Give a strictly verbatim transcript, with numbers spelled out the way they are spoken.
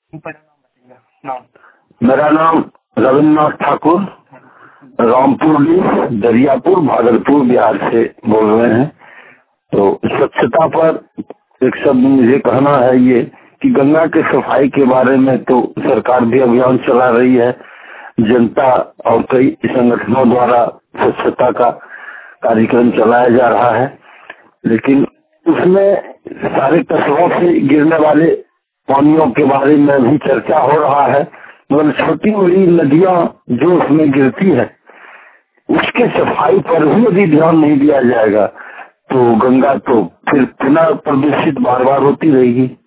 मेरा नाम रविन्द्रनाथ ठाकुर, रामपुर दरियापुर भागलपुर बिहार से बोल रहे हैं। तो स्वच्छता पर एक शब्द मुझे कहना है ये कि गंगा के सफाई के बारे में तो सरकार भी अभियान चला रही है, जनता और कई संगठनों द्वारा स्वच्छता का कार्यक्रम चलाया जा रहा है, लेकिन उसमें सारे कस्बों से गिरने वाले पानियों के बारे में भी चर्चा हो रहा है, मगर छोटी बड़ी नदियां जो उसमें गिरती है उसके सफाई पर भी यदि ध्यान नहीं दिया जाएगा तो गंगा तो फिर पुनः प्रदूषित बार बार होती रहेगी।